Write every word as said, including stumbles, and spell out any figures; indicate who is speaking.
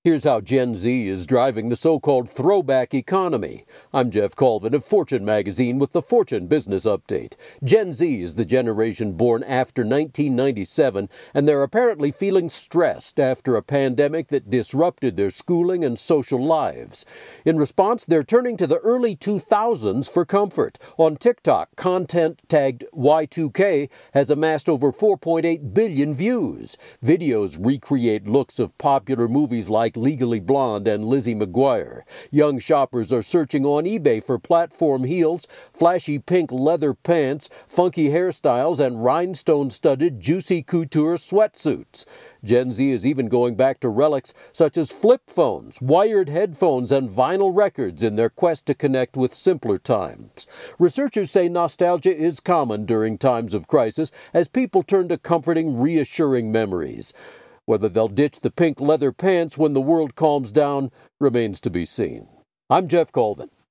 Speaker 1: Here's how Gen Z is driving the so-called throwback economy. I'm Jeff Colvin of Fortune magazine with the Fortune Business Update. Gen Z is the generation born after nineteen ninety-seven, and they're apparently feeling stressed after a pandemic that disrupted their schooling and social lives. In response, they're turning to the early two thousands for comfort. On TikTok, content tagged Y two K has amassed over four point eight billion views. Videos recreate looks of popular movies like Legally Blonde and Lizzie McGuire. Young shoppers are searching on eBay for platform heels, flashy pink leather pants, funky hairstyles, and rhinestone-studded juicy couture sweatsuits. Gen Z is even going back to relics such as flip phones, wired headphones, and vinyl records in their quest to connect with simpler times. Researchers say nostalgia is common during times of crisis as people turn to comforting, reassuring memories. Whether they'll ditch the pink leather pants when the world calms down remains to be seen. I'm Jeff Colvin.